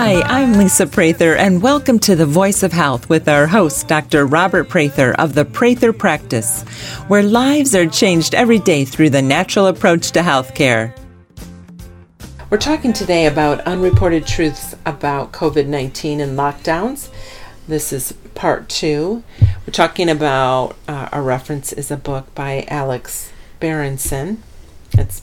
Hi, I'm Lisa Prather, and welcome to The Voice of Health with our host, Dr. Robert Prather of the Prather Practice, where lives are changed every day through the natural approach to healthcare. We're talking today about unreported truths about COVID-19 and lockdowns. This is part 2. We're talking about, our reference is a book by Alex Berenson. It's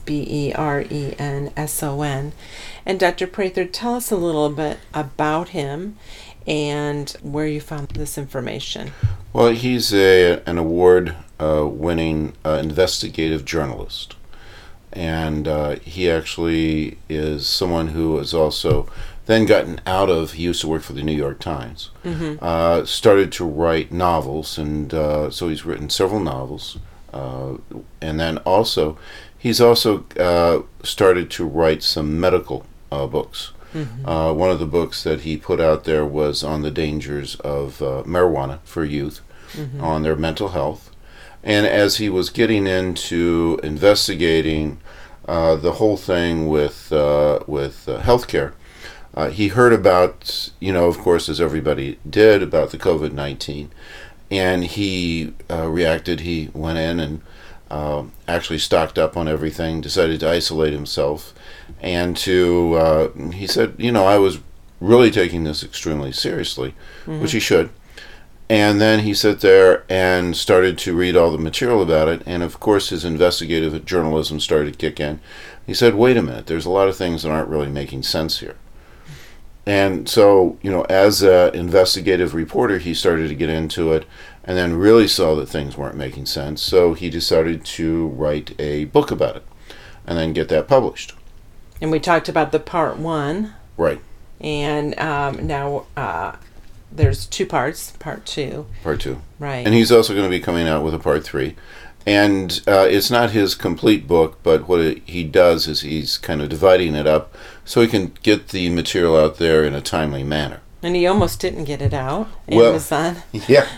Berenson. And Dr. Prather, tell us a little bit about him and where you found this information. Well, he's an award-winning investigative journalist. And he actually is someone who has also then gotten out of, he used to work for the New York Times, started to write novels, and so he's written several novels. And then also, he's also started to write some medical books. One of the books that he put out there was on the dangers of marijuana for youth, on their mental health. And as he was getting into investigating the whole thing with healthcare, he heard about, of course, as everybody did, about the COVID-19, and he reacted. He went in and actually stocked up on everything, decided to isolate himself, and he said, I was really taking this extremely seriously, which he should. And then he sat there and started to read all the material about it, and of course his investigative journalism started to kick in. He said, wait a minute, there's a lot of things that aren't really making sense here. And so, as an investigative reporter, he started to get into it and then really saw that things weren't making sense. So he decided to write a book about it and then get that published. And we talked about the part 1. Right. And now there's 2 parts, part 2. Part 2. Right. And he's also going to be coming out with a part 3. And it's not his complete book, but what he does is he's kind of dividing it up so he can get the material out there in a timely manner. And he almost didn't get it out. Amazon. Yeah.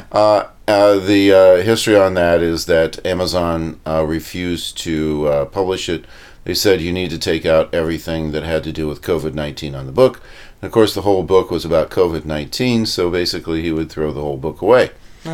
The history on that is that Amazon refused to publish it. They said you need to take out everything that had to do with COVID-19 on the book. And of course, the whole book was about COVID-19, so basically he would throw the whole book away.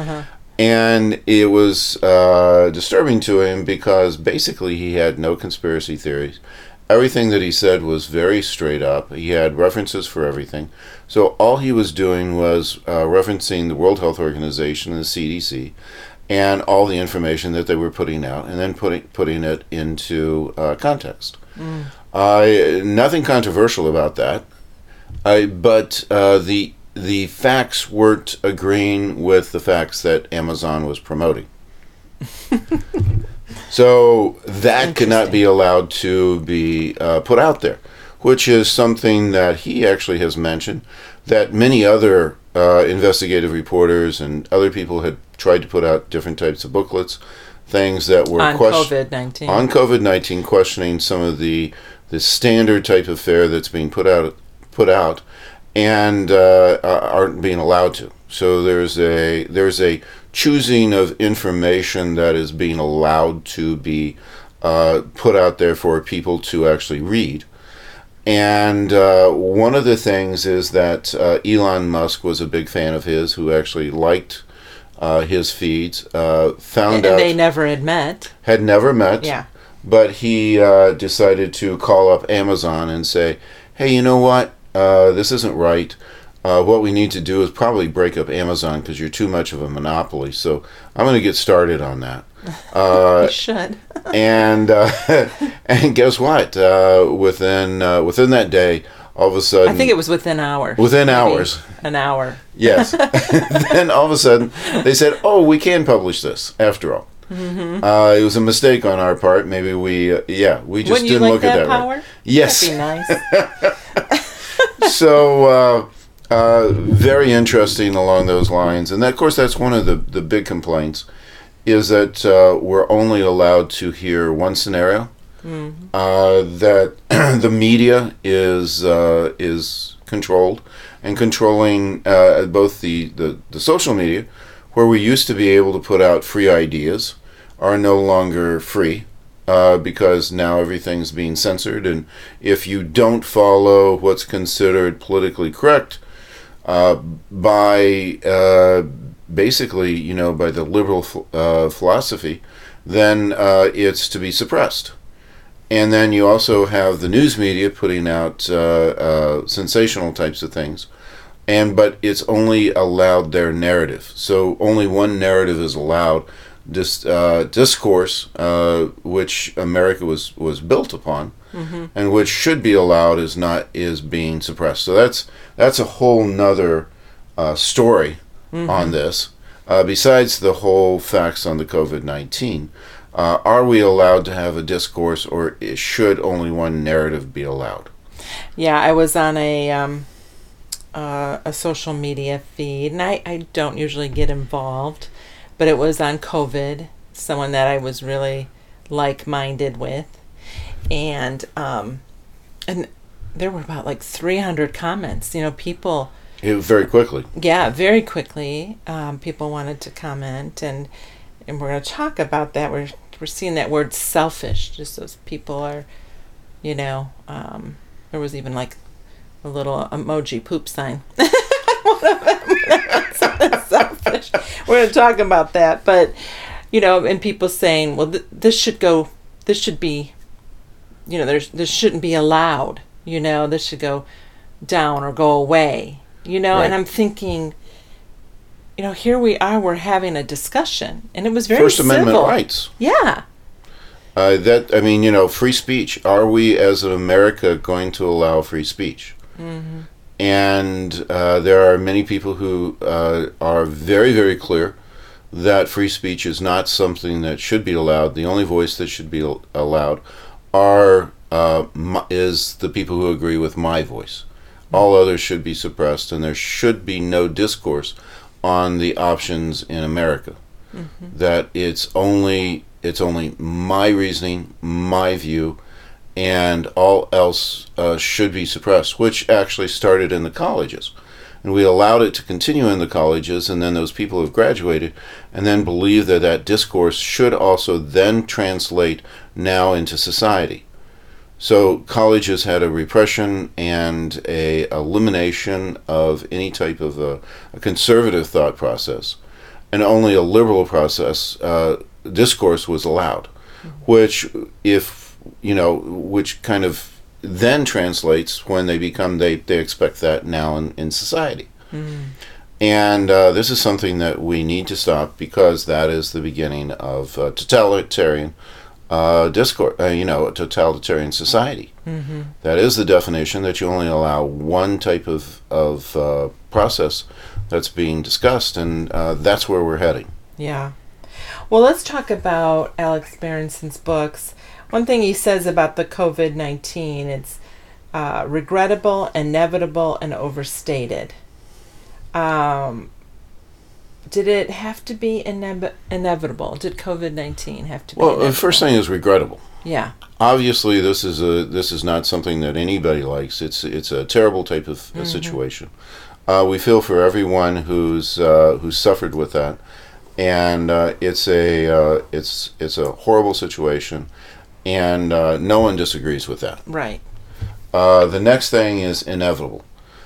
And it was disturbing to him because basically he had no conspiracy theories. Everything that he said was very straight up. He had references for everything. So all he was doing was referencing the World Health Organization and the CDC and all the information that they were putting out, and then putting it into context. Nothing controversial about that, but the facts weren't agreeing with the facts that Amazon was promoting. So that could not be allowed to be put out there, which is something that he actually has mentioned, that many other investigative reporters and other people had tried to put out different types of booklets, things that were on COVID-19, questioning some of the standard type of fare that's being put out and aren't being allowed to. So there's a choosing of information that is being allowed to be put out there for people to actually read. And one of the things is that Elon Musk was a big fan of his, who actually liked his feeds. Found out they never had met. Had never met. Yeah. But he decided to call up Amazon and say, hey, you know what? This isn't right. What we need to do is probably break up Amazon because you're too much of a monopoly. So I'm going to get started on that. You should. and guess what? Within that day, all of a sudden, I think it was within hours. Within hours. An hour. Yes. Then all of a sudden, they said, "Oh, we can publish this after all." It was a mistake on our part. Maybe we just didn't look at that power? right. Yes. That'd be nice. So. Very interesting along those lines. And of course, that's one of the big complaints, is that we're only allowed to hear one scenario, that the media is controlled, and controlling both the social media, where we used to be able to put out free ideas, are no longer free. because now everything's being censored, and if you don't follow what's considered politically correct by basically, by the liberal philosophy, then it's to be suppressed. And then you also have the news media putting out sensational types of things, but it's only allowed their narrative. So only one narrative is allowed. This discourse, which America was built upon, and which should be allowed, is being suppressed. So that's a whole nother story on this. Besides the whole facts on the COVID-19, are we allowed to have a discourse, or should only one narrative be allowed? Yeah, I was on a social media feed, and I don't usually get involved. But it was on COVID, someone that I was really like-minded with. And there were about like 300 comments. People... Very quickly. Yeah, very quickly. People wanted to comment, and we're going to talk about that. We're seeing that word selfish. Just those people are, there was even like a little emoji poop sign. Selfish. We're going to talk about that, but and people saying, well, this should be, this shouldn't be allowed. This should go down or go away. Right. And I'm thinking, here we are, we're having a discussion, and it was very First civil. Amendment rights. Yeah. Free speech. Are we, as an America, going to allow free speech? Mm-hmm. And there are many people who are very, very clear that free speech is not something that should be allowed. The only voice that should be allowed is the people who agree with my voice. All others should be suppressed, and there should be no discourse on the options in America. Mm-hmm. That it's only my reasoning, my view, and all else should be suppressed, which actually started in the colleges. And we allowed it to continue in the colleges, and then those people have graduated and then believe that discourse should also then translate now into society. So colleges had a repression and a elimination of any type of a conservative thought process, and only a liberal process discourse was allowed, which kind of then translates when they expect that now in society. Mm. And this is something that we need to stop, because that is the beginning of totalitarian discourse, a totalitarian society. Mm-hmm. That is the definition, that you only allow one type of process that's being discussed, and that's where we're heading. Yeah. Well, let's talk about Alex Berenson's books. One thing he says about the COVID-19, it's regrettable, inevitable, and overstated. Did it have to be inevitable? Did COVID-19 have to be inevitable? The first thing is regrettable. Yeah. Obviously, this is not something that anybody likes. It's a terrible type of situation. We feel for everyone who's suffered with that, and it's a horrible situation, and no one disagrees with that. Right. The next thing is inevitable.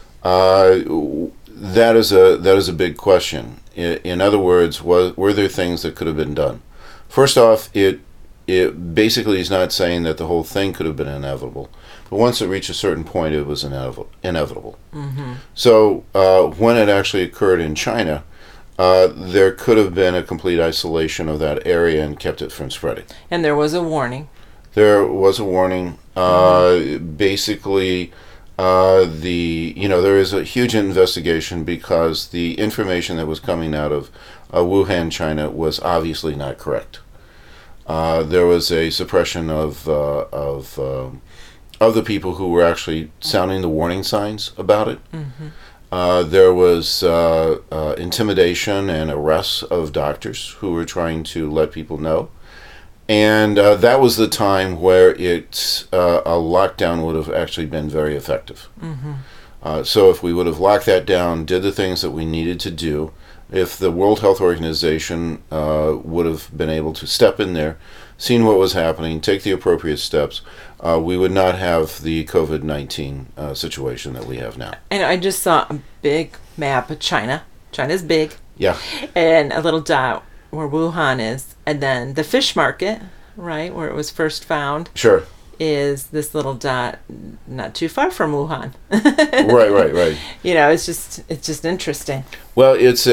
That is a big question. In other words, were there things that could have been done? First off, it basically is not saying that the whole thing could have been inevitable, but once it reached a certain point, it was inevitable. Mm-hmm. So when it actually occurred in China, there could have been a complete isolation of that area and kept it from spreading. And there was a warning. There was a warning. Basically, there is a huge investigation, because the information that was coming out of Wuhan, China, was obviously not correct. There was a suppression of the people who were actually sounding the warning signs about it. Mm-hmm. There was intimidation and arrests of doctors who were trying to let people know. And that was the time where a lockdown would have actually been very effective. Mm-hmm. So if we would have locked that down, did the things that we needed to do, if the World Health Organization would have been able to step in there, seen what was happening, take the appropriate steps, we would not have the COVID-19 situation that we have now. And I just saw a big map of China. China's big. Yeah. And a little dot where Wuhan is. And then the fish market, right, where it was first found. Sure. Is this little dot not too far from Wuhan. Right. You know, it's just interesting. Well, it's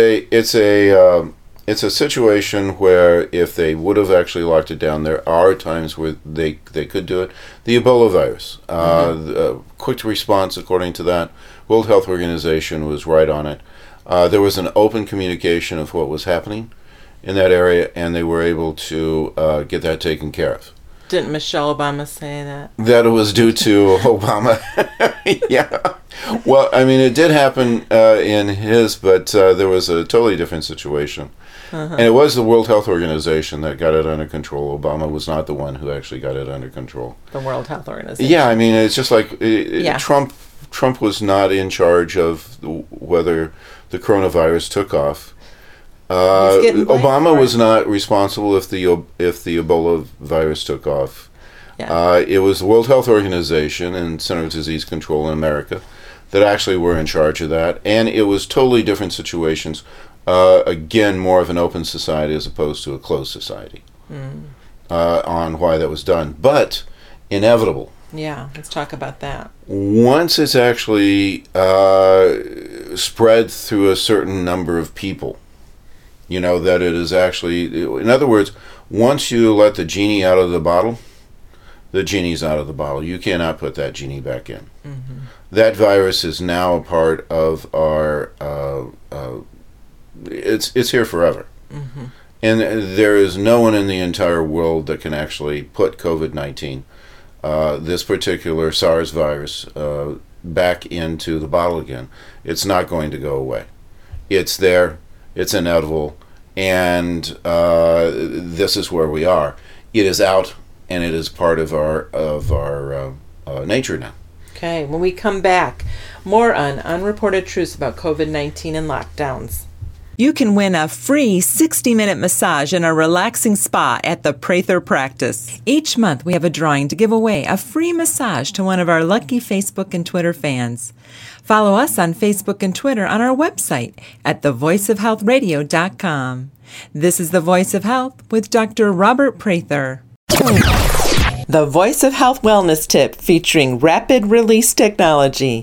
a situation where if they would have actually locked it down, there are times where they could do it. The Ebola virus, quick response according to that. World Health Organization was right on it. There was an open communication of what was happening in that area, and they were able to get that taken care of. Didn't Michelle Obama say that? That it was due to Obama. Yeah. Well, I mean, it did happen in his, but there was a totally different situation. And it was the World Health Organization that got it under control. Obama was not the one who actually got it under control. The World Health Organization. Yeah, I mean, it's just like Trump was not in charge of whether the coronavirus took off. Obama was not responsible if the Ebola virus took off. Yeah. It was the World Health Organization and Center of Disease Control in America that actually were in charge of that, and it was totally different situations. Again, more of an open society as opposed to a closed society on why that was done, but inevitable. Yeah, let's talk about that. Once it's actually spread through a certain number of people, you know, that it is actually, in other words, once you let the genie out of the bottle, the genie's out of the bottle. You cannot put that genie back in. Mm-hmm. That virus is now a part of our, it's here forever. Mm-hmm. And there is no one in the entire world that can actually put COVID-19, this particular SARS virus, back into the bottle again. It's not going to go away. It's there. It's inevitable, and this is where we are. It is out, and it is part of our nature now. Okay, when we come back, more on unreported truths about COVID-19 and lockdowns. You can win a free 60-minute massage in a relaxing spa at the Prather Practice. Each month, we have a drawing to give away a free massage to one of our lucky Facebook and Twitter fans. Follow us on Facebook and Twitter on our website at thevoiceofhealthradio.com. This is The Voice of Health with Dr. Robert Prather. The Voice of Health Wellness Tip featuring rapid release technology.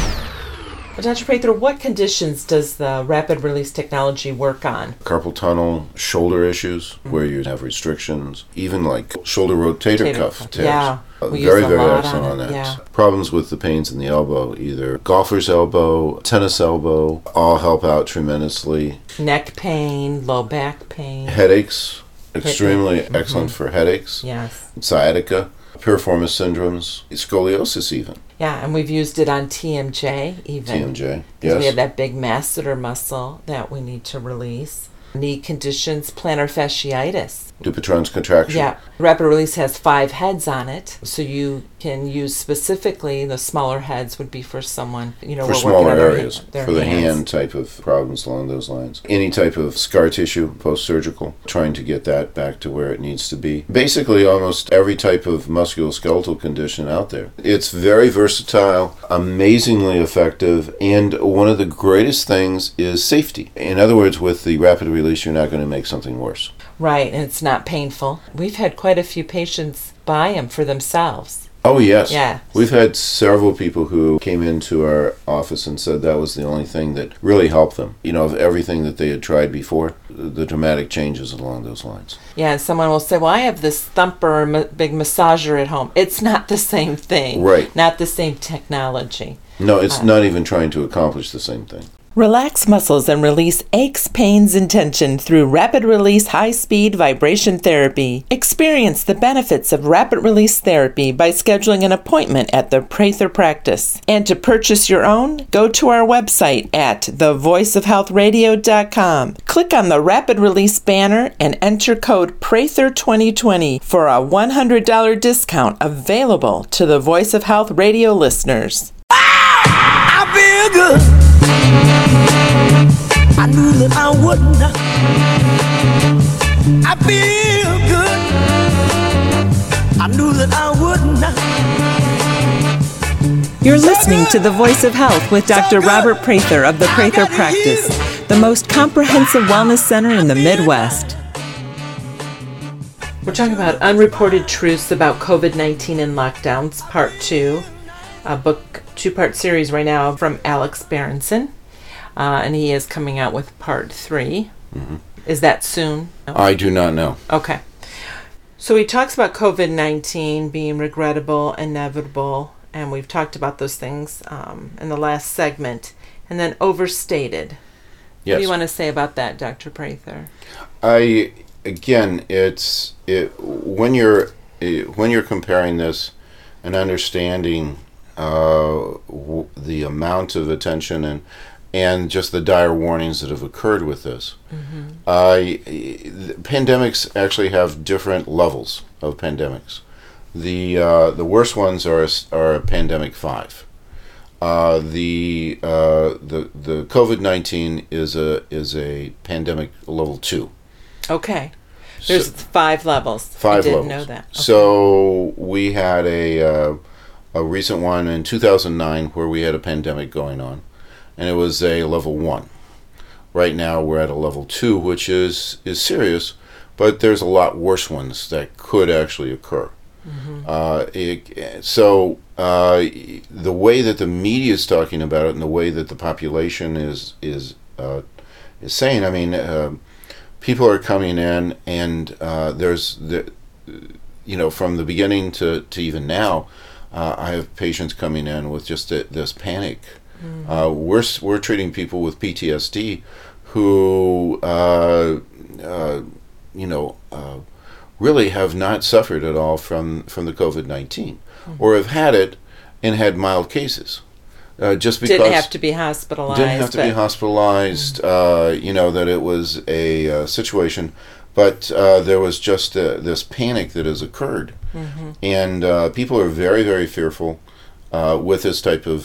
Well, Dr. Prather, what conditions does the rapid release technology work on? Carpal tunnel, shoulder issues, where you have restrictions, even like shoulder rotator cuff tears. Yeah, very excellent on that. Yeah. Problems with the pains in the elbow, either golfer's elbow, tennis elbow, all help out tremendously. Neck pain, low back pain. Headaches, extremely excellent for headaches. Yes. Sciatica, piriformis syndromes, scoliosis even. Yeah, and we've used it on TMJ even. TMJ, yes. We have that big masseter muscle that we need to release. Knee conditions, plantar fasciitis. Dupuytren's contraction. Yeah. Rapid release has 5 heads on it, so you can use specifically the smaller heads would be for someone, for smaller areas, for the hand type of problems along those lines. Any type of scar tissue, post-surgical, trying to get that back to where it needs to be. Basically, almost every type of musculoskeletal condition out there. It's very versatile, amazingly effective, and one of the greatest things is safety. In other words, with the rapid release, you're not going to make something worse. Right, and it's not painful. We've had quite a few patients buy them for themselves. Oh, yes. Yeah. We've had several people who came into our office and said that was the only thing that really helped them. You know, of everything that they had tried before, the dramatic changes along those lines. Yeah, and someone will say, well, I have this thumper big massager at home. It's not the same thing. Right. Not the same technology. No, it's not even trying to accomplish the same thing. Relax muscles and release aches, pains, and tension through rapid release high-speed vibration therapy. Experience the benefits of rapid release therapy by scheduling an appointment at the Prather Practice. And to purchase your own, go to our website at thevoiceofhealthradio.com. Click on the rapid release banner and enter code Prather2020 for a $100 discount available to the Voice of Health radio listeners. I feel good. I knew that I wouldn't. I feel good. You're listening to The Voice of Health with Dr. Robert Prather of the Prather Practice, the most comprehensive wellness center in the Midwest. We're talking about unreported truths about COVID-19 and lockdowns, part 2, a book, 2-part series right now from Alex Berenson, and he is coming out with part 3. Mm-hmm. Is that soon? No? I do not know. Okay. So he talks about COVID-19 being regrettable, inevitable, and we've talked about those things in the last segment, and then overstated. Yes. What do you want to say about that, Dr. Prather? When you're comparing this and understanding the amount of attention and just the dire warnings that have occurred with this, pandemics actually have different levels of pandemics. The worst ones are pandemic 5. The COVID-19 is a pandemic level 2. Okay. There's 5 levels. 5 I didn't levels. know that. Okay. So we had a recent one in 2009 where we had a pandemic going on, and it was a level 1. Right now we're at a level 2, which is serious, but there's a lot worse ones that could actually occur. Mm-hmm. The way that the media is talking about it and the way that the population is saying, I mean, people are coming in, and from the beginning to even now, I have patients coming in with just this panic. Mm-hmm. We're treating people with PTSD who really have not suffered at all from the COVID-19, or have had it and had mild cases. Just because didn't have to be hospitalized. That it was a situation, but there was just this panic that has occurred, and people are very, very fearful with this type of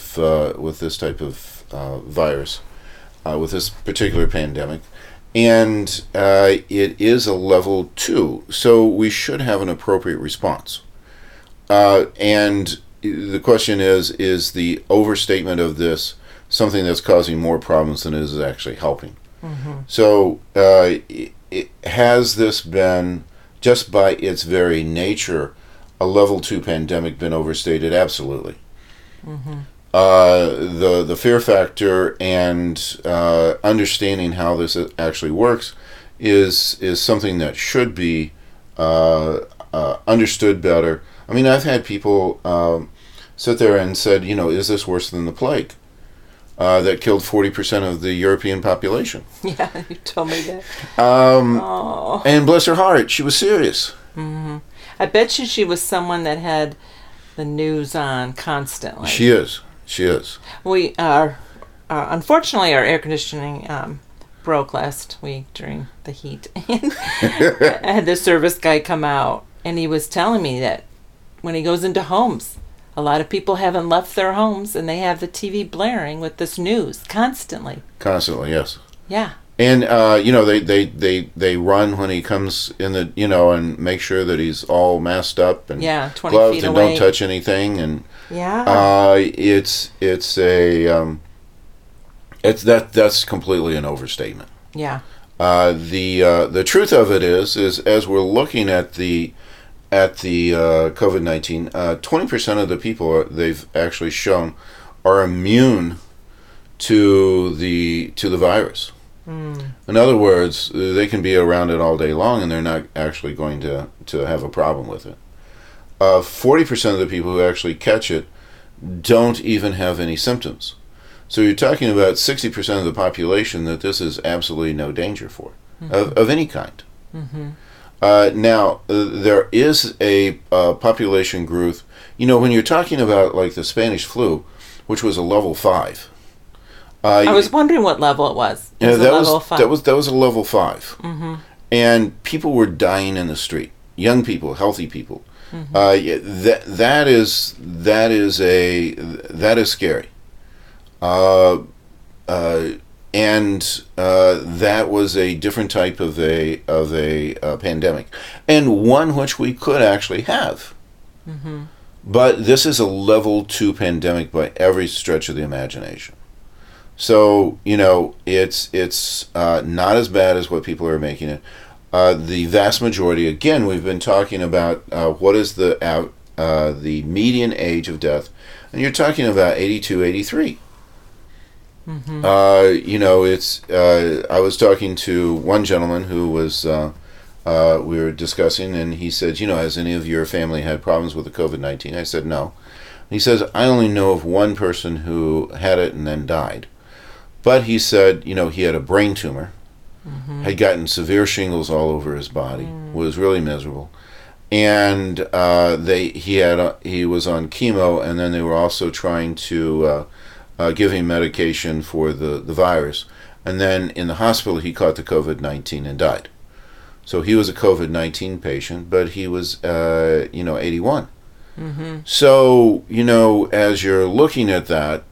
virus, with this particular pandemic. And it is a level 2, so we should have an appropriate response. And the question is the overstatement of this something that's causing more problems than it is actually helping? Mm-hmm. So has this been, just by its very nature, a level 2 pandemic been overstated? Absolutely. Mm-hmm. The fear factor and understanding how this actually works is something that should be understood better. I mean, I've had people sit there and said, is this worse than the plague that killed 40% of the European population? Yeah, you told me that. And bless her heart, she was serious. Mm-hmm. I bet she was someone that had the news on constantly. She is. We are, unfortunately, our air conditioning broke last week during the heat. I had the service guy come out, and he was telling me that when he goes into homes, a lot of people haven't left their homes, and they have the TV blaring with this news constantly. Constantly, yes. Yeah. And they run when he comes in and make sure that he's all masked up and 20 gloved feet and away. don't touch anything, and that's completely an overstatement. Yeah. The truth of it is as we're looking at the COVID-19, 20% of the people they've actually shown are immune to the virus. In other words, they can be around it all day long and they're not actually going to have a problem with it. 40% of the people who actually catch it don't even have any symptoms. So you're talking about 60% of the population that this is absolutely no danger for, of any kind. Mm-hmm. Now, there is a population group, when you're talking about like the Spanish flu, which was a level 5. I was wondering what level it was. That was a level 5. Mm-hmm. And people were dying in the street. Young people, healthy people. Mm-hmm. That is scary. That was a different type of a pandemic, and one which we could actually have. Mm-hmm. But this is a level 2 pandemic by every stretch of the imagination. So, it's not as bad as what people are making it. The vast majority, again, we've been talking about what is the median age of death, and you're talking about 82, 83. Mm-hmm. I was talking to one gentleman who was, we were discussing, and he said, has any of your family had problems with the COVID-19? I said, no. He says, I only know of one person who had it and then died. But he said, he had a brain tumor, had gotten severe shingles all over his body, was really miserable. And he was on chemo, and then they were also trying to give him medication for the virus. And then in the hospital, he caught the COVID-19 and died. So he was a COVID-19 patient, but he was, 81. Mm-hmm. So, as you're looking at that,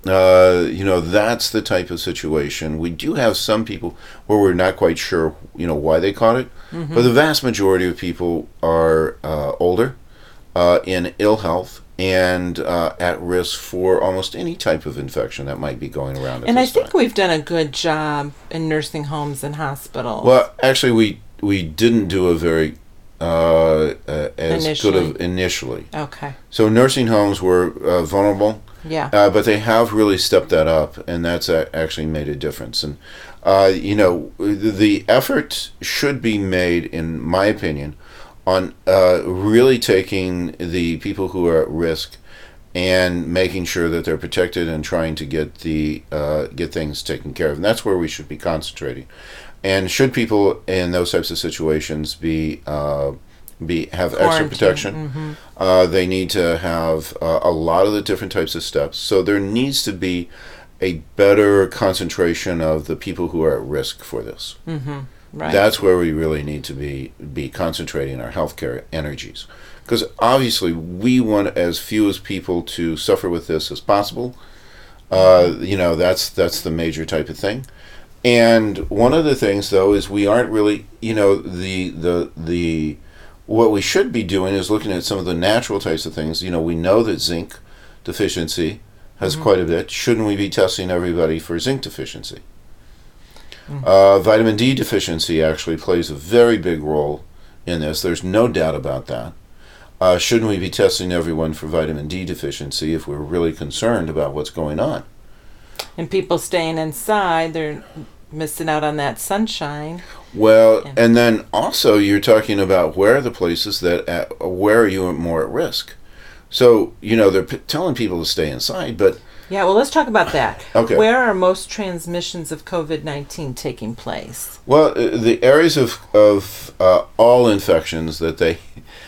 that's the type of situation. We do have some people where we're not quite sure, why they caught it. Mm-hmm. But the vast majority of people are older, in ill health, and at risk for almost any type of infection that might be going around at and this I think time. we've done a good job in nursing homes and hospitals. Well, actually, we didn't do a very as good of initially. Okay. So nursing homes were vulnerable. Yeah. But they have really stepped that up, and that's actually made a difference. And, the effort should be made, in my opinion, on really taking the people who are at risk and making sure that they're protected and trying to get things taken care of. And that's where we should be concentrating. And should people in those types of situations have extra protection, they need to have a lot of the different types of steps. So there needs to be a better concentration of the people who are at risk for this. Mm-hmm. Right. That's where we really need to be concentrating our healthcare energies, because obviously we want as few as people to suffer with this as possible. That's the major type of thing. And one of the things, though, is we aren't really, what we should be doing is looking at some of the natural types of things. We know that zinc deficiency has quite a bit. Shouldn't we be testing everybody for zinc deficiency? Vitamin D deficiency actually plays a very big role in this. There's no doubt about that. Shouldn't we be testing everyone for vitamin D deficiency if we're really concerned about what's going on? And people staying inside, they're missing out on that sunshine. Well, and then also you're talking about where are the places where are you more at risk? So, they're telling people to stay inside, but... Yeah, well, let's talk about that. Okay. Where are most transmissions of COVID-19 taking place? Well, the areas of all infections that they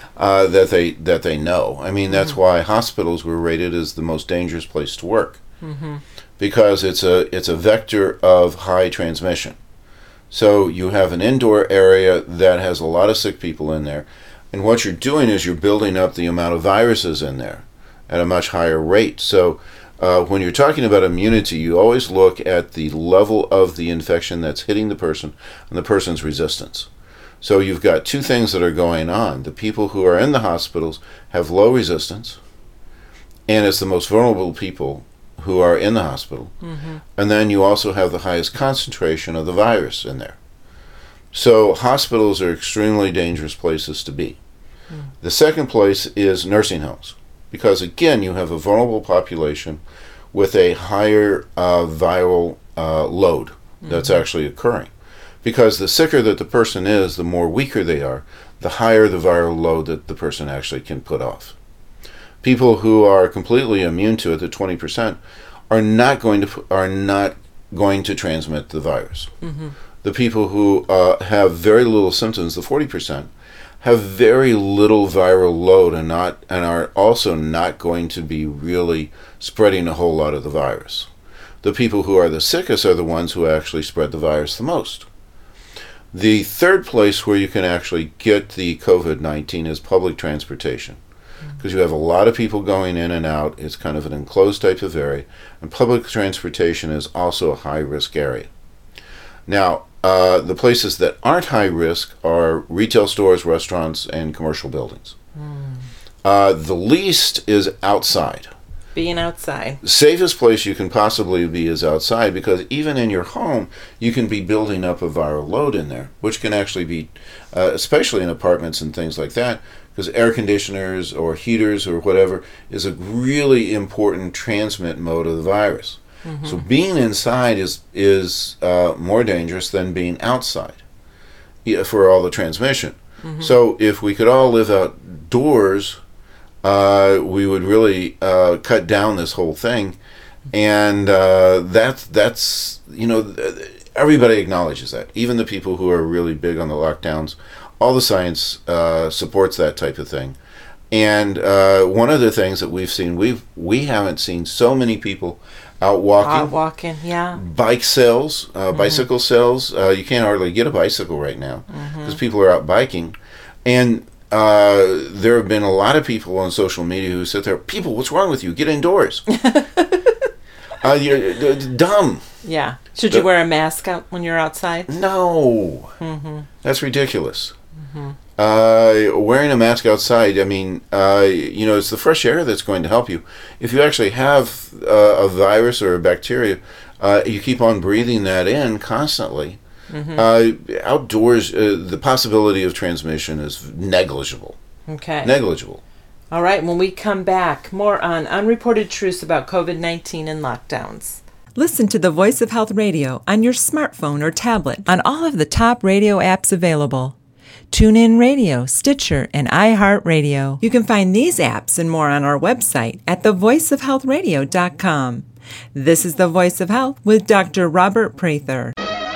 know. I mean, that's why hospitals were rated as the most dangerous place to work, because it's a vector of high transmission. So you have an indoor area that has a lot of sick people in there, and what you're doing is you're building up the amount of viruses in there at a much higher rate. So when you're talking about immunity, you always look at the level of the infection that's hitting the person and the person's resistance. So you've got two things that are going on. The people who are in the hospitals have low resistance, and it's the most vulnerable people who are in the hospital. And then you also have the highest concentration of the virus in there. So hospitals are extremely dangerous places to be. The second place is nursing homes, because again, you have a vulnerable population with a higher viral load that's actually occurring. Because the sicker that the person is, the more weaker they are, the higher the viral load that the person actually can put off. People who are completely immune to it, the 20%, are not going to transmit the virus. The people who have very little symptoms, the 40%, have very little viral load and are also not going to be really spreading a whole lot of the virus. The people who are the sickest are the ones who actually spread the virus the most. The third place where you can actually get the COVID-19 is public transportation, because you have a lot of people going in and out. It's kind of an enclosed type of area, and public transportation is also a high-risk area. Now, the places that aren't high risk are retail stores, restaurants, and commercial buildings. The least is outside. Being outside. Safest place you can possibly be is outside, because even in your home, you can be building up a viral load in there, which can actually be, especially in apartments and things like that, because air conditioners or heaters or whatever is a really important transmit mode of the virus. Mm-hmm. So being inside is more dangerous than being outside for all the transmission. Mm-hmm. So if we could all live outdoors, we would really cut down this whole thing, and that's everybody acknowledges that. Even the people who are really big on the lockdowns, all the science supports that type of thing. And one of the things that we've seen, we haven't seen so many people out walking. Out walking, yeah. Bike sales, bicycle sales. You can't hardly get a bicycle right now because people are out biking, and there have been a lot of people on social media who sit there, people, what's wrong with you? Get indoors. You're dumb. Yeah. Should you wear a mask out when you're outside? No. That's ridiculous. Wearing a mask outside, I mean, it's the fresh air that's going to help you. If you actually have a virus or a bacteria, you keep on breathing that in constantly. Outdoors, the possibility of transmission is negligible. Okay. Negligible. All right. When we come back, more on unreported truths about COVID-19 and lockdowns. Listen to the Voice of Health Radio on your smartphone or tablet on all of the top radio apps available. TuneIn Radio, Stitcher, and iHeartRadio. You can find these apps and more on our website at thevoiceofhealthradio.com. This is The Voice of Health with Dr. Robert Prather.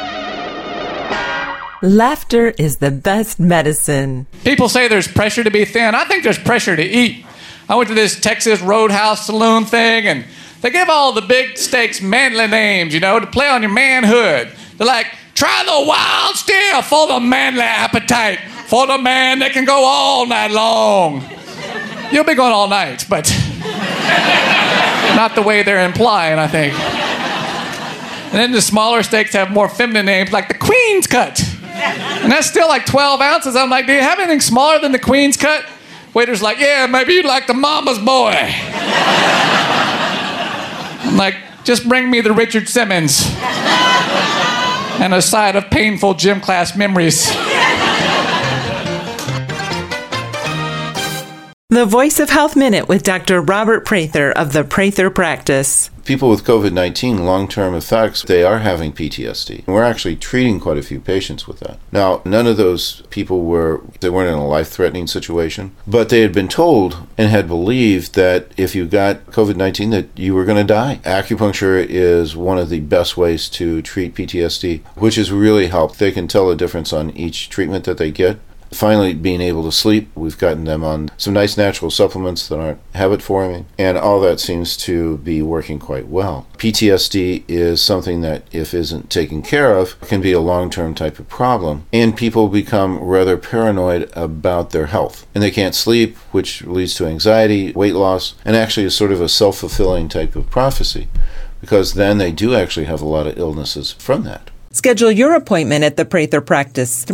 Laughter is the best medicine. People say there's pressure to be thin. I think there's pressure to eat. I went to this Texas Roadhouse Saloon thing, and they give all the big steaks manly names, to play on your manhood. They're like, try the wild steer for the manly appetite, for the man that can go all night long. You'll be going all night, but not the way they're implying, I think. And then the smaller steaks have more feminine names, like the Queen's Cut. And that's still like 12 ounces. I'm like, do you have anything smaller than the Queen's Cut? Waiter's like, yeah, maybe you'd like the Mama's Boy. I'm like, just bring me the Richard Simmons. And a side of painful gym class memories. The Voice of Health Minute with Dr. Robert Prather of the Prather Practice. People with COVID-19 long-term effects, they are having PTSD. We're actually treating quite a few patients with that. Now, none of those people weren't in a life-threatening situation, but they had been told and had believed that if you got COVID-19 that you were going to die. Acupuncture is one of the best ways to treat PTSD, which has really helped. They can tell the difference on each treatment that they get. Finally, being able to sleep, we've gotten them on some nice natural supplements that aren't habit-forming, and all that seems to be working quite well. PTSD is something that, if isn't taken care of, can be a long-term type of problem, and people become rather paranoid about their health. And they can't sleep, which leads to anxiety, weight loss, and actually is sort of a self-fulfilling type of prophecy, because then they do actually have a lot of illnesses from that. Schedule your appointment at the Prather Practice,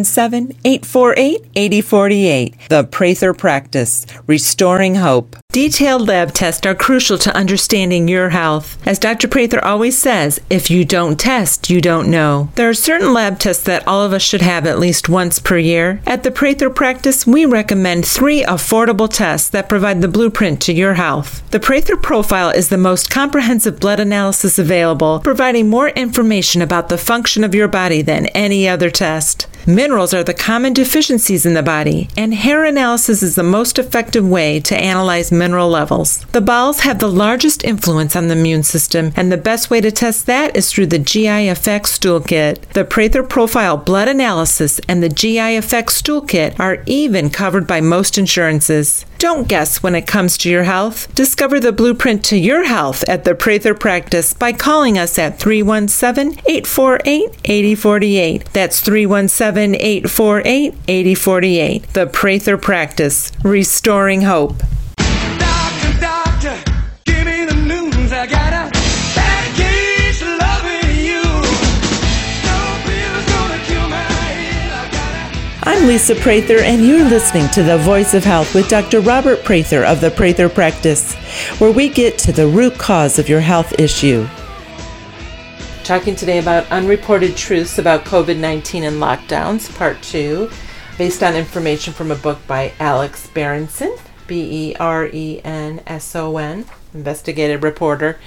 317-848-8048. The Prather Practice, restoring hope. Detailed lab tests are crucial to understanding your health. As Dr. Prather always says, if you don't test, you don't know. There are certain lab tests that all of us should have at least once per year. At the Prather Practice, we recommend 3 affordable tests that provide the blueprint to your health. The Prather Profile is the most comprehensive blood analysis available, providing more information about the function of your body than any other test. Minerals are the common deficiencies in the body, and hair analysis is the most effective way to analyze mineral levels. The bowels have the largest influence on the immune system, and the best way to test that is through the GI Effects Stool Kit. The Prather Profile Blood Analysis and the GI Effects Stool Kit are even covered by most insurances. Don't guess when it comes to your health. Discover the blueprint to your health at the Prather Practice by calling us at 317-848-8048. That's 317-848-8048. The Prather Practice, restoring hope. Doctor, give me the news. I got a bad case of loving you. No pill's gonna cure my head. I'm Lisa Prather, and you're listening to The Voice of Health with Dr. Robert Prather of the Prather Practice, where we get to the root cause of your health issue. Talking today about unreported truths about COVID-19 and lockdowns, part 2, based on information from a book by Alex Berenson, Berenson, investigative reporter.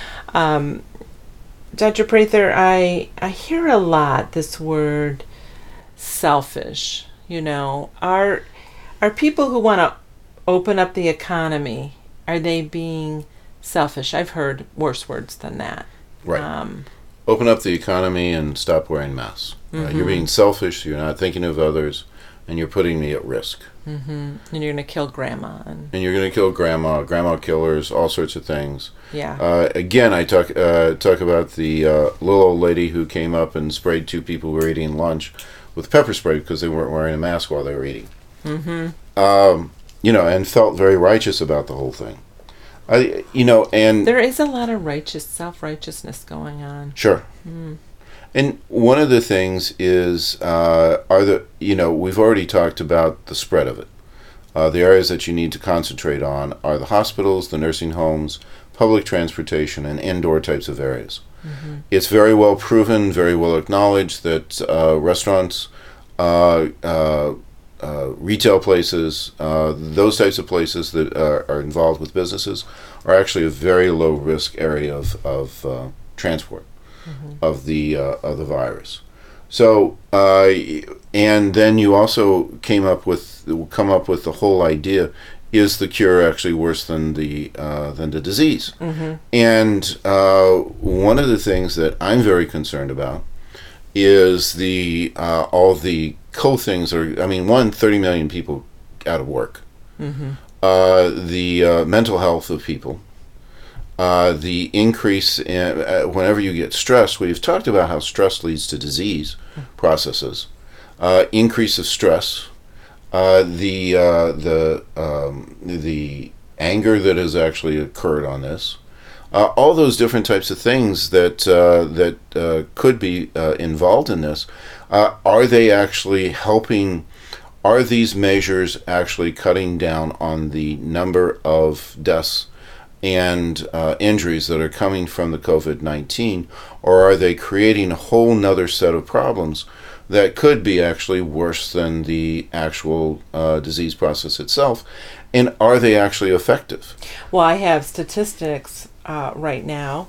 Dr. Prather, I hear a lot this word selfish. You know, are people who want to open up the economy, are they being selfish? I've heard worse words than that. Right. Open up the economy and stop wearing masks. You're being selfish, you're not thinking of others, and you're putting me at risk. And you're going to kill grandma. And you're going to kill grandma killers, all sorts of things. Yeah. Again, I talk about the little old lady who came up and sprayed 2 people who were eating lunch with pepper spray because they weren't wearing a mask while they were eating. And felt very righteous about the whole thing. And there is a lot of self-righteousness going on. Sure. And one of the things is, we've already talked about the spread of it. The areas that you need to concentrate on are the hospitals, the nursing homes, public transportation, and indoor types of areas. It's very well proven, very well acknowledged that restaurants, retail places, those types of places that are involved with businesses are actually a very low risk area of transport of the virus. So and then you also come up with the whole idea: is the cure actually worse than the disease? And one of the things that I'm very concerned about is all the things are. 30 million people out of work. The mental health of people. The increase in whenever you get stressed. We've talked about how stress leads to disease processes. Increase of stress. The anger that has actually occurred on this. All those different types of things that could be involved in this. Are they actually helping? Are these measures actually cutting down on the number of deaths and injuries that are coming from the COVID-19, or are they creating a whole nother set of problems that could be actually worse than the actual disease process itself? And are they actually effective? Well, I have statistics right now.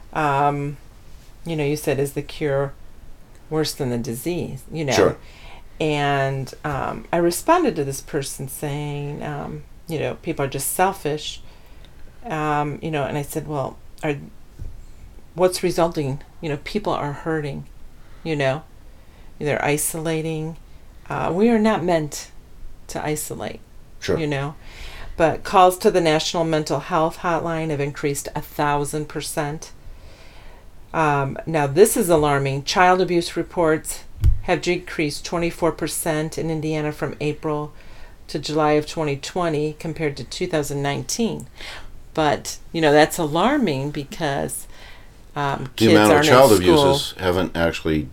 You said, is the cure worse than the disease? Sure. And I responded to this person saying, people are just selfish. And I said, well, what's resulting? People are hurting, they're isolating. We are not meant to isolate, Sure. But calls to the National Mental Health Hotline have increased 1,000%. Now, this is alarming. Child abuse reports have decreased 24% in Indiana from April to July of 2020 compared to 2019. But, that's alarming because kids the amount of aren't child in school. abuses haven't actually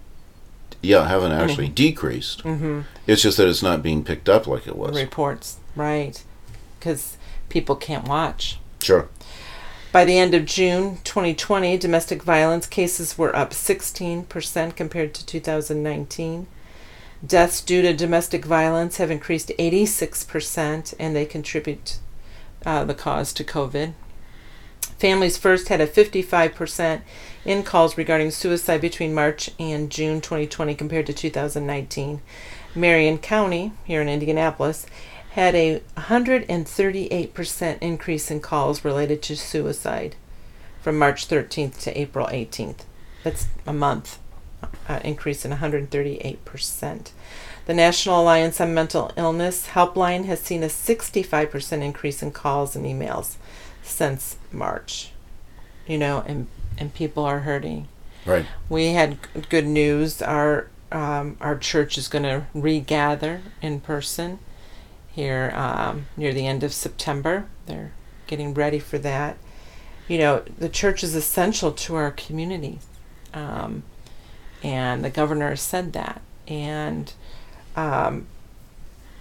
decreased. It's just that it's not being picked up like it was. Reports, right. Because people can't watch. Sure. By the end of June 2020, domestic violence cases were up 16% compared to 2019. Deaths due to domestic violence have increased 86%, and they contribute the cause to COVID. Families First had a 55% in calls regarding suicide between March and June 2020 compared to 2019. Marion County, here in Indianapolis, had a 138% increase in calls related to suicide from March 13th to April 18th. That's a month increase in 138%. The National Alliance on Mental Illness Helpline has seen a 65% increase in calls and emails since March. And people are hurting. Right. We had good news. Our church is going to regather in person here near the end of September. They're getting ready for that. The church is essential to our community, and the governor has said that. And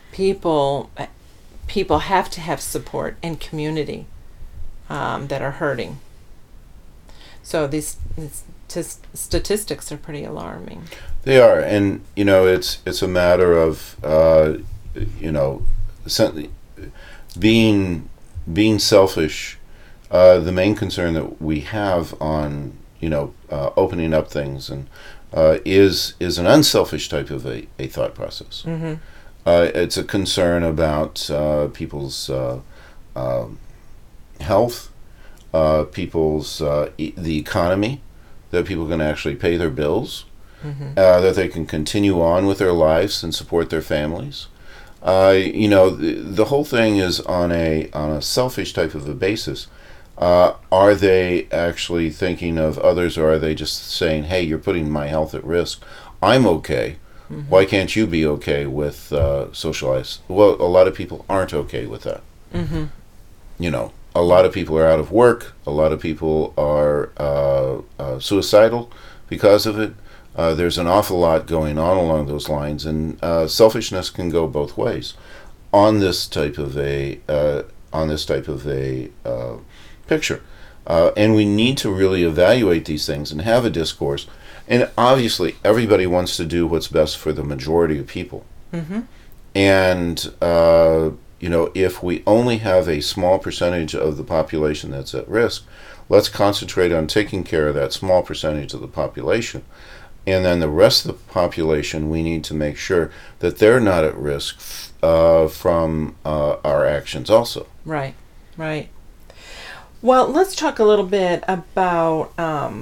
people have to have support and community that are hurting. So these statistics are pretty alarming. They are, and it's a matter of being selfish. The main concern that we have on opening up things and is an unselfish type of a thought process. Mm-hmm. It's a concern about people's health, people's the economy, that people can actually pay their bills, Mm-hmm. that they can continue on with their lives and support their families. The whole thing is on a selfish type of a basis. Are they actually thinking of others, or are they just saying, hey, you're putting my health at risk? I'm okay. Mm-hmm. Why can't you be okay with socialized? Well, a lot of people aren't okay with that. Mm-hmm. A lot of people are out of work. A lot of people are suicidal because of it. There's an awful lot going on along those lines, and selfishness can go both ways on this type of a picture. And we need to really evaluate these things and have a discourse. And obviously, everybody wants to do what's best for the majority of people. Mm-hmm. And if we only have a small percentage of the population that's at risk, let's concentrate on taking care of that small percentage of the population. And then the rest of the population, we need to make sure that they're not at risk from our actions also. Right, right. Well, let's talk a little bit about,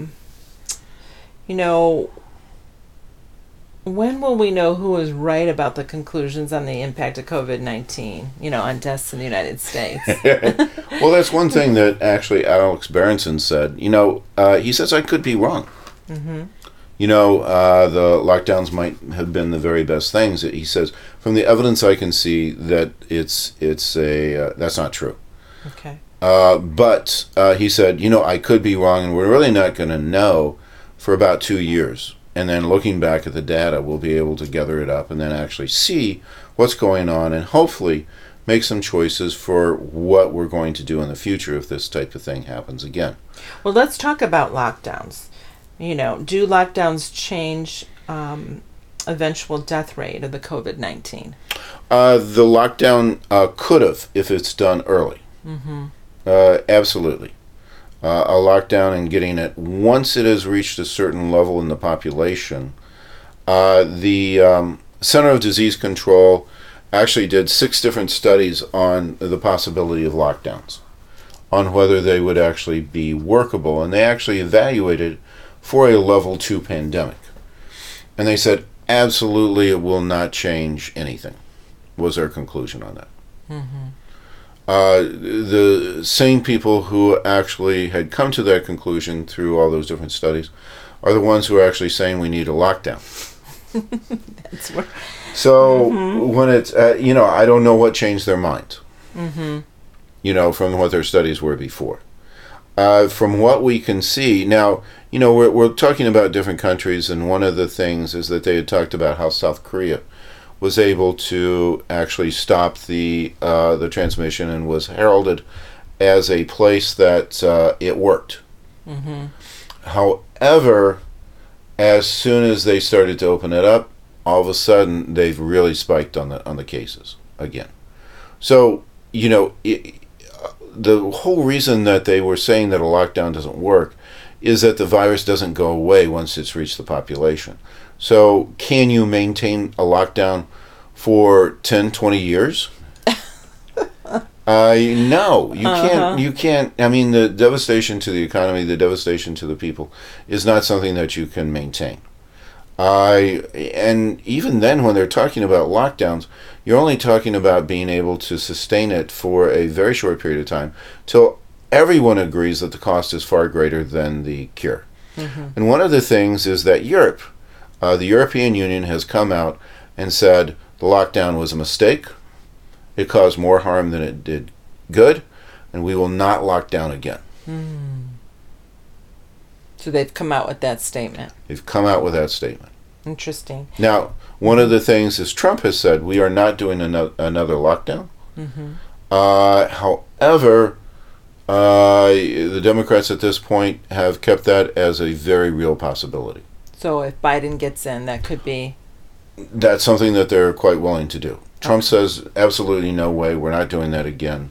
when will we know who is right about the conclusions on the impact of COVID-19, on deaths in the United States? Well, that's one thing that actually Alex Berenson said. He says I could be wrong. Mm-hmm. The lockdowns might have been the very best things. He says, from the evidence I can see, that that's not true. Okay. But he said, I could be wrong, and we're really not going to know for about 2 years. And then looking back at the data, we'll be able to gather it up and then actually see what's going on and hopefully make some choices for what we're going to do in the future if this type of thing happens again. Well, let's talk about lockdowns. Do lockdowns change eventual death rate of the COVID-19? The lockdown could have if it's done early. Mm-hmm. Absolutely. A lockdown and getting it, once it has reached a certain level in the population, the Center of Disease Control actually did 6 different studies on the possibility of lockdowns, on whether they would actually be workable, and they actually evaluated for a level 2 pandemic. And they said, absolutely, it will not change anything, was their conclusion on that. Mm-hmm. The same people who actually had come to that conclusion through all those different studies are the ones who are actually saying we need a lockdown. That's where... So Mm-hmm. when it's, I don't know what changed their mind, Mm-hmm. From what their studies were before. From what we can see now, we're talking about different countries, and one of the things is that they had talked about how South Korea was able to actually stop the transmission and was heralded as a place that it worked. Mm-hmm. However, as soon as they started to open it up, all of a sudden they've really spiked on the cases again. So the whole reason that they were saying that a lockdown doesn't work is that the virus doesn't go away once it's reached the population. So can you maintain a lockdown for 10, 20 years? No, you can't. You can't. I mean, the devastation to the economy, the devastation to the people is not something that you can maintain. And even then, when they're talking about lockdowns, you're only talking about being able to sustain it for a very short period of time till everyone agrees that the cost is far greater than the cure. Mm-hmm. And one of the things is that Europe, the European Union has come out and said the lockdown was a mistake. It caused more harm than it did good, and we will not lock down again. So they've come out with that statement. They've come out with that statement. Interesting. Now, one of the things is Trump has said we are not doing another lockdown. However, the Democrats at this point have kept that as a very real possibility. So if Biden gets in, that could be... That's something that they're quite willing to do. Trump says absolutely no way, we're not doing that again.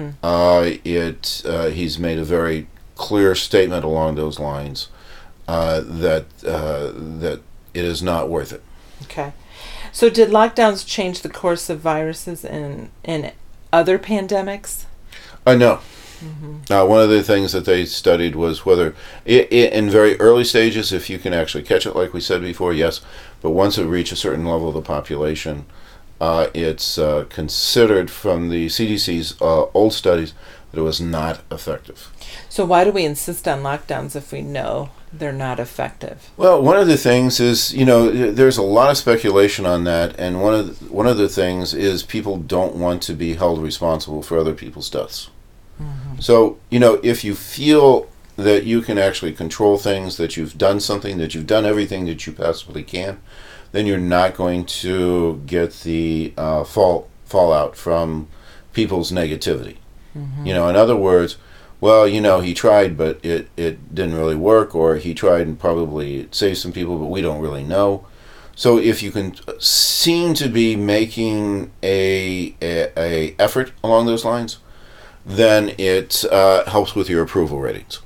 He's made a very clear statement along those lines that it is not worth it. Okay. So did lockdowns change the course of viruses in other pandemics? No. One of the things that they studied was whether, in very early stages, if you can actually catch it, like we said before, yes. But once it reaches a certain level of the population, it's considered from the CDC's old studies that it was not effective. So why do we insist on lockdowns if we know they're not effective? Well, one of the things is, there's a lot of speculation on that, and one of the things is people don't want to be held responsible for other people's deaths. So, if you feel that you can actually control things, that you've done something, that you've done everything that you possibly can, then you're not going to get the fallout from people's negativity. In other words, well, he tried, but it didn't really work, or he tried and probably saved some people, but we don't really know. So if you can seem to be making a effort along those lines, then it helps with your approval ratings.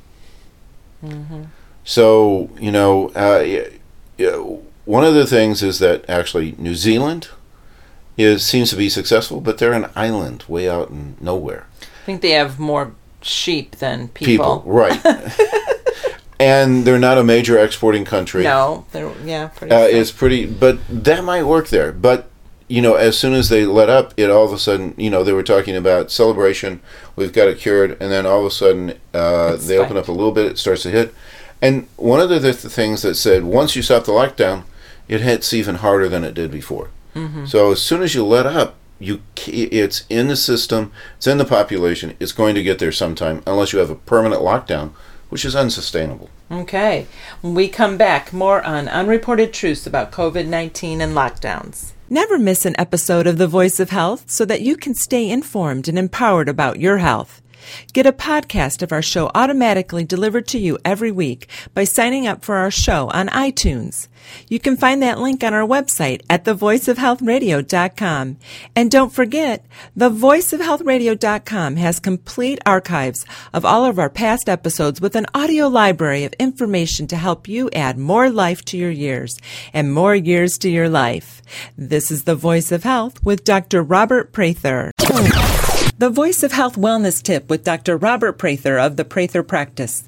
So, one of the things is that actually New Zealand seems to be successful, but they're an island way out in nowhere. I think they have more sheep than people. Right. And they're not a major exporting country. No, they're, pretty it's pretty, but that might work there. But as soon as they let up, it all of a sudden, they were talking about celebration, we've got it cured, and then all of a sudden they open up a little bit, it starts to hit. And one of the things that said, once you stop the lockdown, it hits even harder than it did before. So as soon as you let up, it's in the system, it's in the population, it's going to get there sometime, unless you have a permanent lockdown, which is unsustainable. Okay. When we come back, more on unreported truths about COVID-19 and lockdowns. Never miss an episode of The Voice of Health so that you can stay informed and empowered about your health. Get a podcast of our show automatically delivered to you every week by signing up for our show on iTunes. You can find that link on our website at thevoiceofhealthradio.com. And don't forget, thevoiceofhealthradio.com has complete archives of all of our past episodes with an audio library of information to help you add more life to your years and more years to your life. This is The Voice of Health with Dr. Robert Prather. The Voice of Health Wellness Tip with Dr. Robert Prather of the Prather Practice.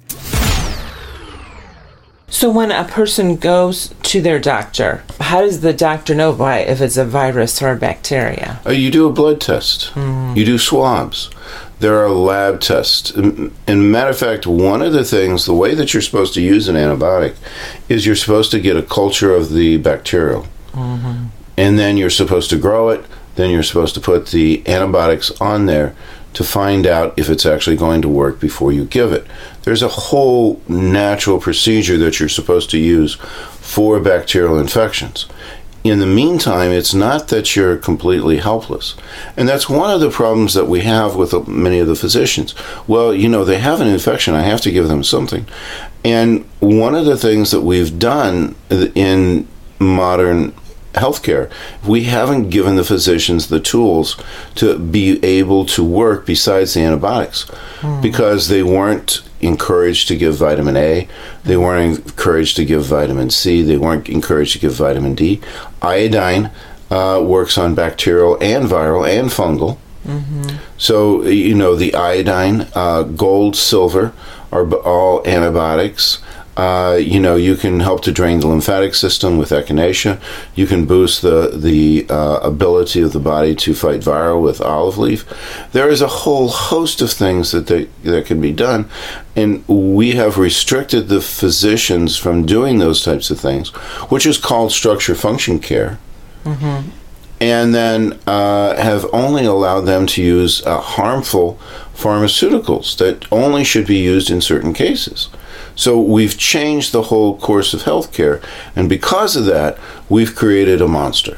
So when a person goes to their doctor, how does the doctor know if it's a virus or a bacteria? You do a blood test. You do swabs. There are lab tests. And matter of fact, one of the things, the way that you're supposed to use an antibiotic is you're supposed to get a culture of the bacterial. And then you're supposed to grow it. Then you're supposed to put the antibiotics on there to find out if it's actually going to work before you give it. There's a whole natural procedure that you're supposed to use for bacterial infections. In the meantime, it's not that you're completely helpless. And that's one of the problems that we have with many of the physicians. Well, they have an infection, I have to give them something. And one of the things that we've done in modern healthcare, we haven't given the physicians the tools to be able to work besides the antibiotics, because they weren't encouraged to give vitamin A, they weren't encouraged to give vitamin C, they weren't encouraged to give vitamin D. Iodine works on bacterial and viral and fungal. So, the iodine, gold, silver are all antibiotics. You can help to drain the lymphatic system with echinacea. You can boost the ability of the body to fight viral with olive leaf. There is a whole host of things that can be done, and we have restricted the physicians from doing those types of things, which is called structure function care. And then have only allowed them to use harmful pharmaceuticals that only should be used in certain cases. So we've changed the whole course of healthcare, and because of that, we've created a monster.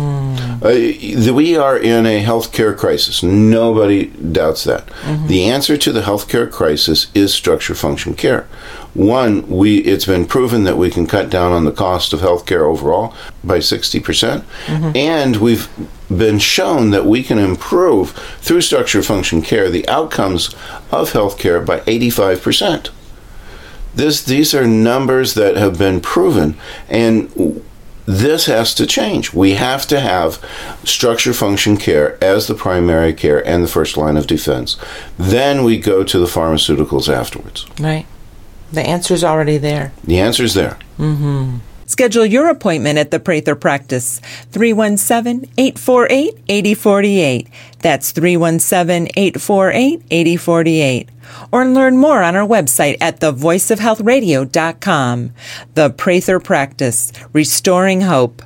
We are in a healthcare crisis. Nobody doubts that. The answer to the healthcare crisis is structure function care. One, it's been proven that we can cut down on the cost of healthcare overall by 60%, and we've been shown that we can improve through structure function care the outcomes of healthcare by 85%. These are numbers that have been proven, and this has to change. We have to have structure function care as the primary care and the first line of defense. Then we go to the pharmaceuticals afterwards. Right. The answer's already there. The answer's there. Schedule your appointment at the Prather Practice, 317-848-8048. That's 317-848-8048. Or learn more on our website at thevoiceofhealthradio.com. The Prather Practice, restoring hope.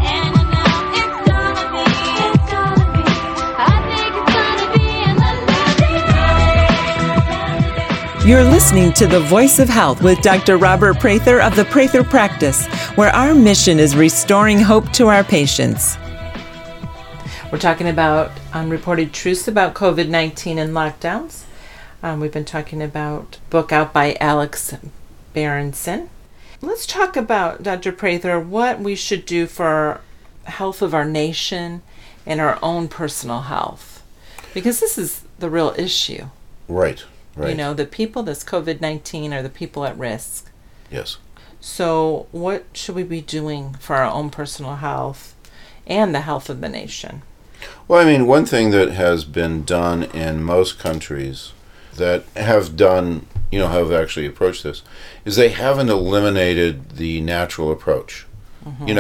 You're listening to The Voice of Health with Dr. Robert Prather of the Prather Practice, where our mission is restoring hope to our patients. We're talking about unreported truths about COVID-19 and lockdowns. We've been talking about a book out by Alex Berenson. Let's talk about, Dr. Prather, what we should do for health of our nation and our own personal health. Because this is the real issue. Right. You know, the people that's COVID-19 are the people at risk. Yes. So what should we be doing for our own personal health and the health of the nation? Well, I mean, one thing that has been done in most countries that have done, have actually approached this, is they haven't eliminated the natural approach. In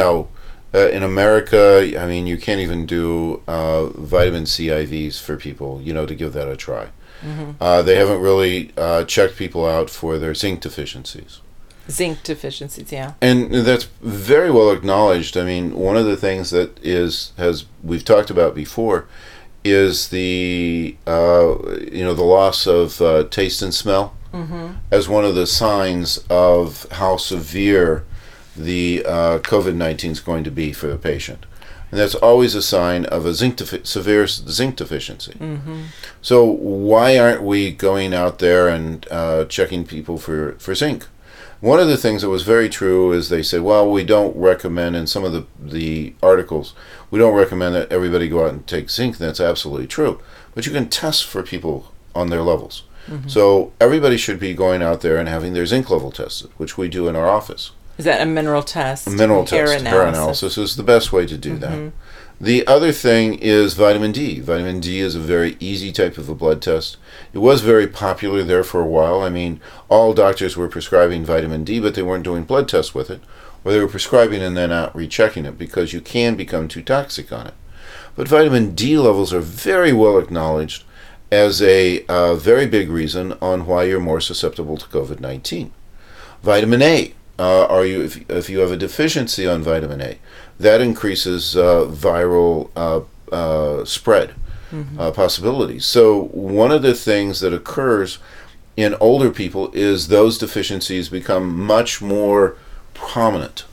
America, I mean, you can't even do vitamin C IVs for people, to give that a try. They haven't really checked people out for their zinc deficiencies. Zinc deficiencies, yeah. And that's very well acknowledged. I mean, one of the things that we've talked about before is the the loss of taste and smell as one of the signs of how severe the COVID-19 is going to be for the patient. And that's always a sign of a severe zinc deficiency. So why aren't we going out there and checking people for zinc? One of the things that was very true is they said, well, we don't recommend, in some of the articles, we don't recommend that everybody go out and take zinc. That's absolutely true. But you can test for people on their levels. So everybody should be going out there and having their zinc level tested, which we do in our office. Is that a mineral test? A mineral test. Hair analysis is the best way to do that. The other thing is vitamin D. Vitamin D is a very easy type of a blood test. It was very popular there for a while. I mean, all doctors were prescribing vitamin D, but they weren't doing blood tests with it, or they were prescribing and then not rechecking it because you can become too toxic on it. But vitamin D levels are very well acknowledged as a very big reason on why you're more susceptible to COVID-19. Vitamin A. If you have a deficiency on vitamin A, that increases viral spread possibilities. So one of the things that occurs in older people is those deficiencies become much more prominent.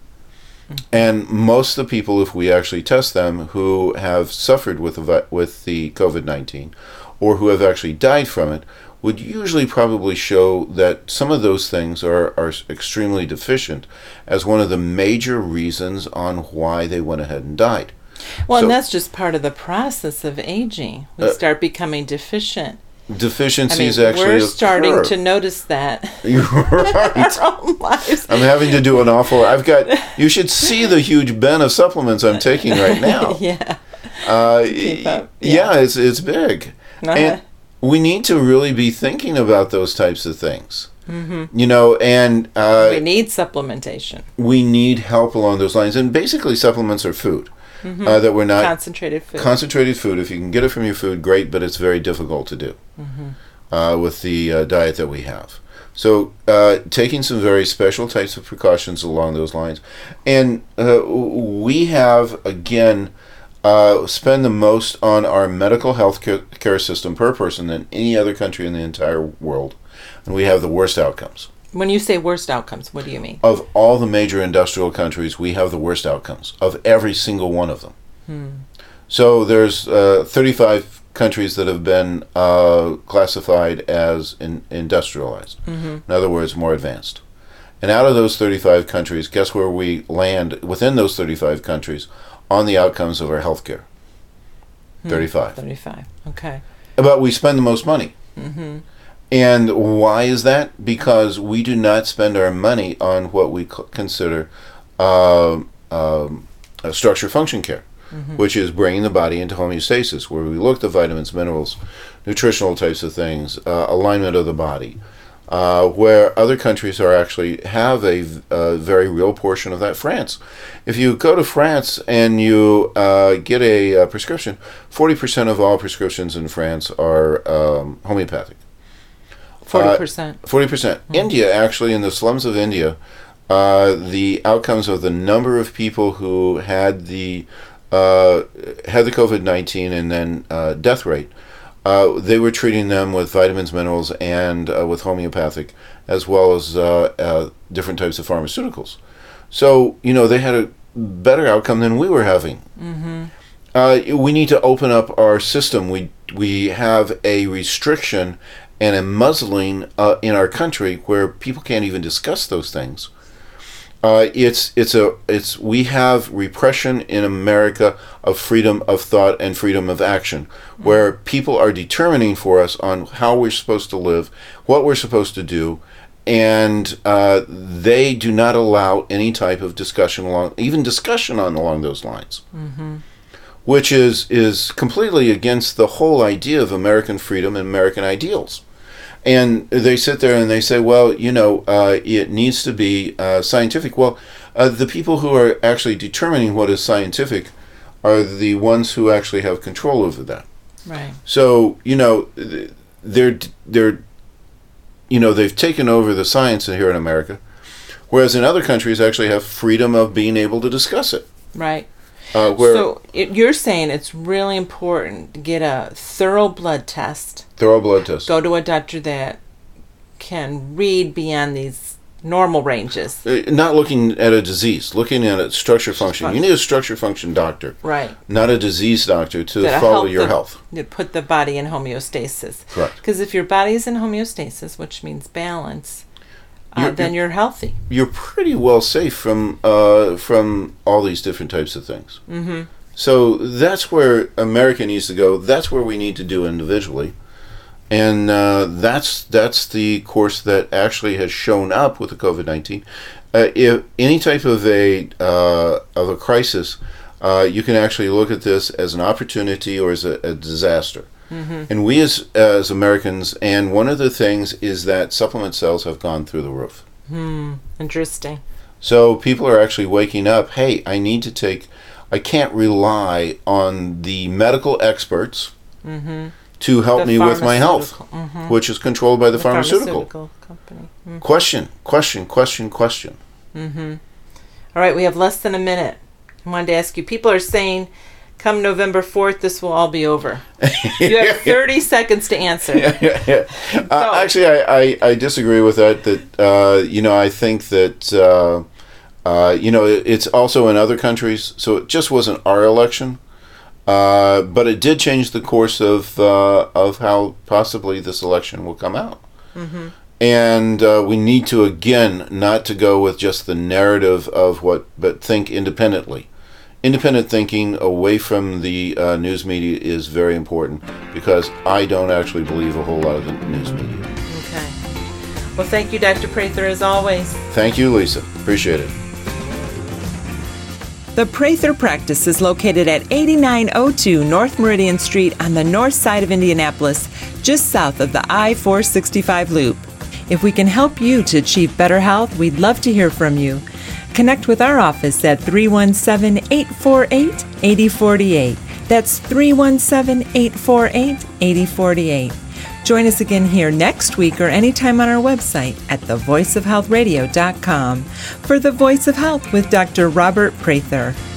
And most of the people, if we actually test them, who have suffered with the COVID-19 or who have actually died from it, would usually probably show that some of those things are extremely deficient as one of the major reasons on why they went ahead and died. Well, and that's just part of the process of aging. We start becoming deficient. Deficiencies actually we're starting to notice that. You're right. In our own lives. I'm having to do an awful... You should see the huge bin of supplements I'm taking right now. Yeah. Keep up. Yeah, it's big. And we need to really be thinking about those types of things. And we need supplementation. We need help along those lines. And basically supplements are food. That we're not... Concentrated food. Concentrated food. If you can get it from your food, great, but it's very difficult to do with the diet that we have. So taking some very special types of precautions along those lines. And we have, again... spend the most on our medical health care system per person than any other country in the entire world, and we have the worst outcomes. When you say worst outcomes, what do you mean? Of all the major industrial countries, we have the worst outcomes of every single one of them. So there's 35 countries that have been classified as industrialized. In other words, more advanced. And out of those 35 countries, guess where we land within those 35 countries on the outcomes of our healthcare? 35. 35. Okay. But we spend the most money. And why is that? Because we do not spend our money on what we consider structure function care, which is bringing the body into homeostasis, where we look at the vitamins, minerals, nutritional types of things, alignment of the body, where other countries are actually have a very real portion of that. France. If you go to France and you get a prescription, 40% of all prescriptions in France are homeopathic. 40%. 40%. India, actually, in the slums of India, the outcomes of the number of people who had the COVID-19 and then death rate, they were treating them with vitamins, minerals, and with homeopathic, as well as different types of pharmaceuticals. So, they had a better outcome than we were having. We need to open up our system. We have a restriction and a muzzling in our country where people can't even discuss those things. We have repression in America of freedom of thought and freedom of action, where people are determining for us on how we're supposed to live, what we're supposed to do, and they do not allow any type of discussion along those lines. Which is completely against the whole idea of American freedom and American ideals. And they sit there and they say, well, it needs to be scientific. Well, the people who are actually determining what is scientific are the ones who actually have control over that. Right. So, they've taken over the science here in America, whereas in other countries actually have freedom of being able to discuss it. Right. So you're saying it's really important to get a thorough blood test. Go to a doctor that can read beyond these normal ranges. Not looking at a disease, looking at a structure function. You need a structure function doctor. Right. Not a disease doctor to follow your health. To put the body in homeostasis. Correct. Because if your body is in homeostasis, which means balance, then you're healthy. You're pretty well safe from all these different types of things. So that's where America needs to go. That's where we need to do individually, and that's the course that actually has shown up with the COVID-19. If any type of a crisis, you can actually look at this as an opportunity or as a disaster. And we as Americans, and one of the things is that supplement sales have gone through the roof. Interesting. So people are actually waking up, hey, I can't rely on the medical experts to help me with my health, which is controlled by the pharmaceutical company. Question. All right, we have less than a minute. I wanted to ask you, people are saying, come November 4th, this will all be over. You have 30 seconds to answer. Actually, I disagree with that. I think that, it's also in other countries. So it just wasn't our election. But it did change the course of how possibly this election will come out. And we need to, again, not to go with just the narrative of but think independently. Independent thinking away from the news media is very important, because I don't actually believe a whole lot of the news media. Okay. Well, thank you, Dr. Prather, as always. Thank you, Lisa. Appreciate it. The Prather practice is located at 8902 North Meridian Street on the north side of Indianapolis, just south of the I-465 loop. If we can help you to achieve better health, we'd love to hear from you. Connect with our office at 317-848-8048. That's 317-848-8048. Join us again here next week or anytime on our website at thevoiceofhealthradio.com for The Voice of Health with Dr. Robert Prather.